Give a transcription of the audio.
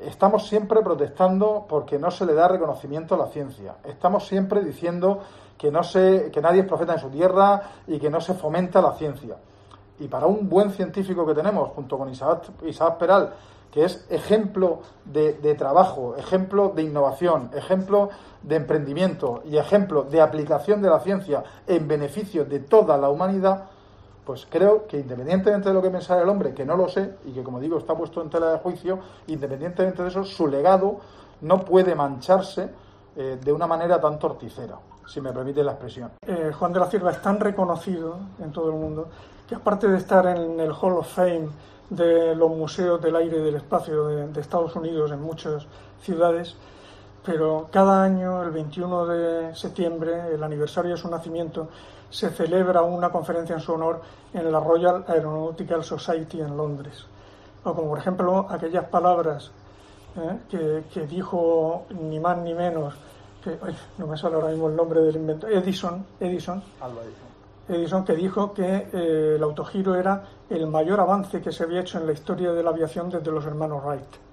estamos siempre protestando porque no se le da reconocimiento a la ciencia. Estamos siempre diciendo que nadie es profeta en su tierra y que no se fomenta la ciencia. Y para un buen científico que tenemos, junto con Isaac Peral, que es ejemplo de trabajo, ejemplo de innovación, ejemplo de emprendimiento y ejemplo de aplicación de la ciencia en beneficio de toda la humanidad, pues creo que independientemente de lo que pensara el hombre, que no lo sé, y que como digo está puesto en tela de juicio, independientemente de eso, su legado no puede mancharse de una manera tan torticera, si me permite la expresión. Juan de la Cierva es tan reconocido en todo el mundo que, aparte de estar en el Hall of Fame de los museos del aire y del espacio de Estados Unidos en muchas ciudades, pero cada año, el 21 de septiembre, el aniversario de su nacimiento, se celebra una conferencia en su honor en la Royal Aeronautical Society en Londres. O como por ejemplo aquellas palabras que dijo ni más ni menos que, no me sale ahora mismo el nombre del inventor, Edison, que dijo que el autogiro era el mayor avance que se había hecho en la historia de la aviación desde los hermanos Wright.